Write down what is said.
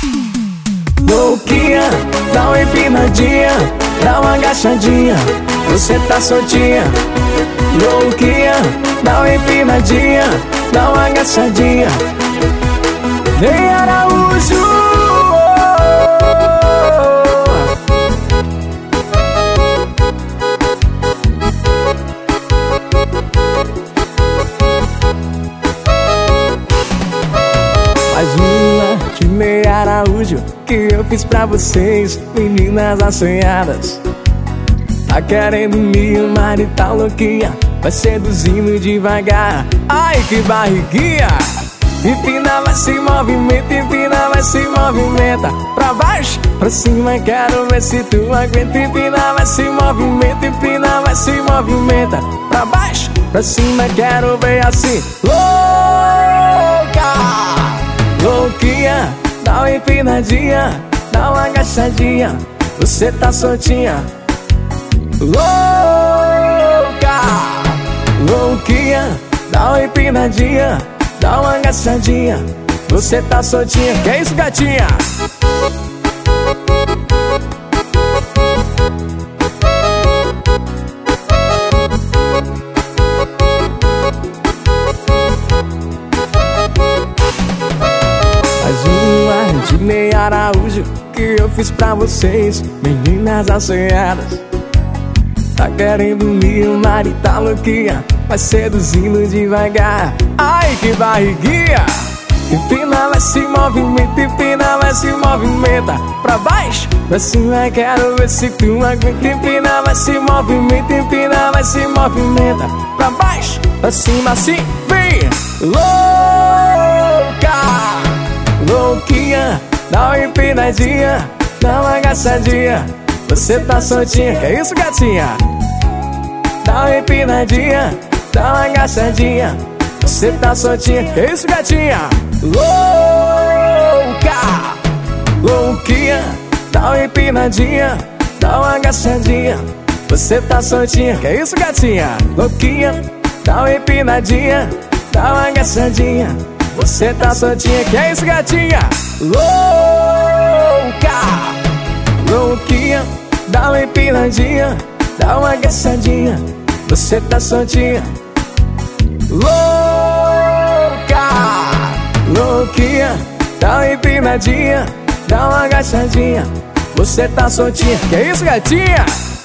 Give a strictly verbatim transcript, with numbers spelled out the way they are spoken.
Louquinha, dá uma empinadinha, dá uma agachadinha, você tá soltinha. Louquinha, dá uma empinadinha, dá uma agachadinha. Ney Araújo. Mais uma de Ney Araújo que eu fiz pra vocês, meninas assanhadas. Tá querendo me amar e tá louquinha, vai seduzindo devagar. Ai, que barriguinha! Empina, vai se movimenta, empina, vai se movimenta. Pra baixo, pra cima, quero ver se tu aguenta. Empina, vai se movimenta, empina, vai se movimenta. Pra baixo, pra cima, quero ver assim. Louca! Louquinha, dá uma empinadinha, dá uma agachadinha, você tá soltinha. Louca, louquinha, dá uma empinadinha, dá uma agachadinha, você tá soltinha. Que é isso, gatinha? Mais uma de Ney Araújo que eu fiz pra vocês, meninas assanhadas. Tá querendo me amar e tá louquinha, vai seduzindo devagar. Ai, que barriguinha! Empina, vai se movimenta, empina, vai se movimenta. Pra baixo, pra cima, quero ver se tu aguenta. Empina, vai se movimenta, empina, vai se movimenta. Pra baixo, pra cima, assim, vem! Louca! Louquinha, dá uma empinadinha, dá uma agachadinha, você tá soltinha. Que é isso, gatinha? Dá uma empinadinha, dá uma agachadinha, você tá soltinha. Que é isso, gatinha? Louca! Louquinha, dá uma empinadinha, dá uma agachadinha, você tá soltinha. Que é isso, gatinha? Louquinha, dá uma empinadinha, dá uma agachadinha, você tá soltinha. Que é isso, gatinha? Louca! Louquinha, dá uma empinadinha, dá uma agachadinha, você tá soltinha. Louca! Louquinha, dá uma empinadinha, dá uma agachadinha, você tá soltinha. Que é isso, gatinha?